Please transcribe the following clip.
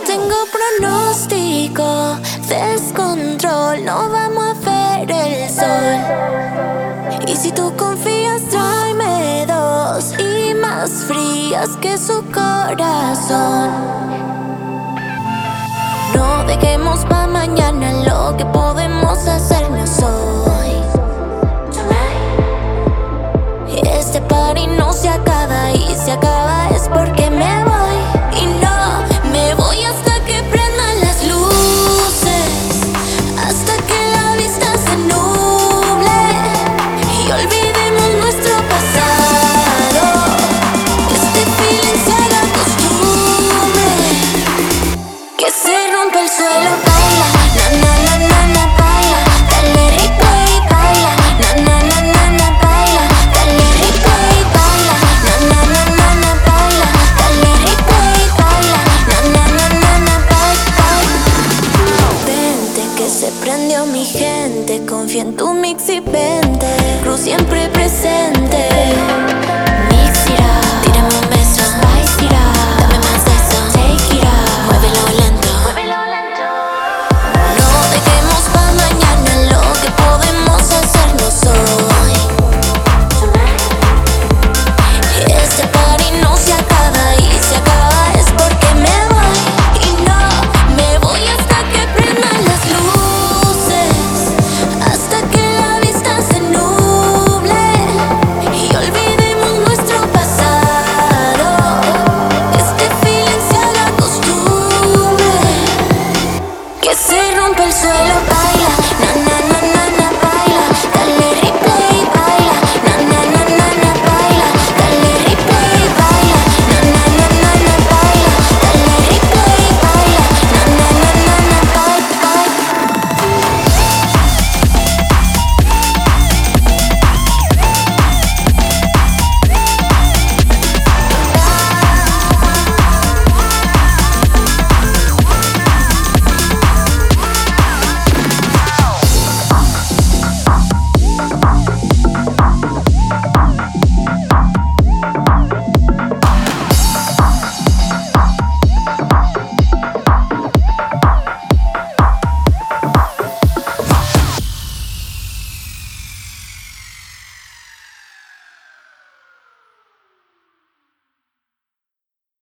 Tengo pronóstico, descontrol, no vamos a ver el sol. Y si tú confías, tráeme dos y más frías que su corazón. No dejemos pa' mañana lo que podemos hacernos hoy. Este party no se acaba y se acaba es porque me voy. Y no me voy hasta que prendan las luces, hasta que la vista se nuble y olvidemos nuestro pasado. Este feeling se haga costumbre, que se rompa el suelo. Baila, na na na na na, baila, dale rico y baila, na na na na na, baila, dale rico y baila, na na na na na, baila, dale rico y baila, na na na na na, baila. Vente que se prendió mi gente, confía en tu mix y vente, Cruz siempre presente.